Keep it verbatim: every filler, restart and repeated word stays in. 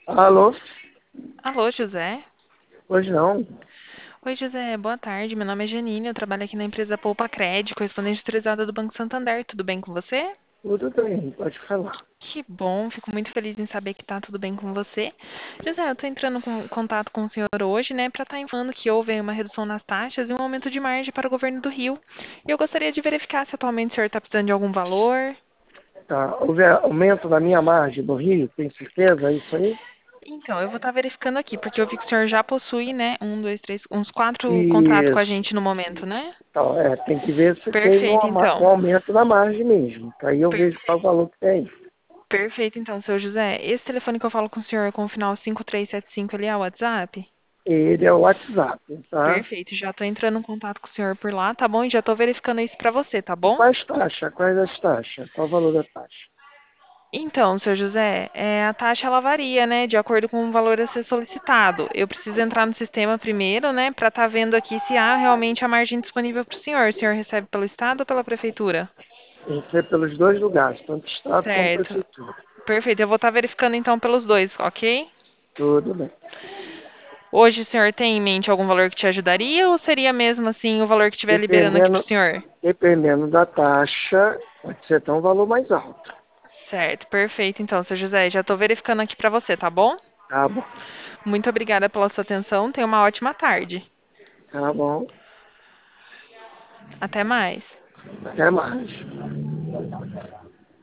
Alô? Alô, José? Pois não? Oi, José, boa tarde. Meu nome é Janine, eu trabalho aqui na empresa Poupa Crédito, correspondente autorizada do Banco Santander. Tudo bem com você? Tudo bem, pode falar. Que bom, fico muito feliz em saber que tá tudo bem com você. José, eu tô entrando em contato com o senhor hoje, né, para estar informando que houve uma redução nas taxas e um aumento de margem para o governo do Rio. E eu gostaria de verificar se atualmente o senhor está precisando de algum valor. Tá, houve aumento da minha margem no Rio, tem certeza? É isso aí? Então, eu vou estar verificando aqui, porque eu vi que o senhor já possui, né, um, dois, três, uns quatro contratos com a Isso. gente no momento, né? Então, é, tem que ver se teve um, Perfeito, ama- um então. aumento da margem mesmo. Que aí eu vejo qual é o valor que tem. Perfeito, então, seu José. Esse telefone que eu falo com o senhor com o final cinco três sete cinco ali é o WhatsApp? Ele é o WhatsApp, tá? Perfeito, já tô entrando em contato com o senhor por lá, tá bom? E já tô verificando isso pra você, tá E bom? quais taxas? Quais as taxas? Qual o valor da taxa? Então, seu José, é, a taxa ela varia, né, de acordo com o valor a ser solicitado. Eu preciso entrar no sistema primeiro, né, para estar vendo aqui se há realmente a margem disponível para o senhor. O senhor recebe pelo Estado ou pela Prefeitura? Tem que ser pelos dois lugares, tanto Estado como Certo. Prefeitura. Perfeito, eu vou estar verificando então pelos dois, ok? Tudo bem. Hoje o senhor tem em mente algum valor que te ajudaria ou seria mesmo assim o valor que estiver liberando aqui para Dependendo, o senhor? dependendo da taxa, pode ser até um valor mais alto. Certo, perfeito. Então, seu José, já estou verificando aqui para você, tá bom? Tá bom. Muito obrigada pela sua atenção. Tenha uma ótima tarde. Tá bom. Até mais. Até mais.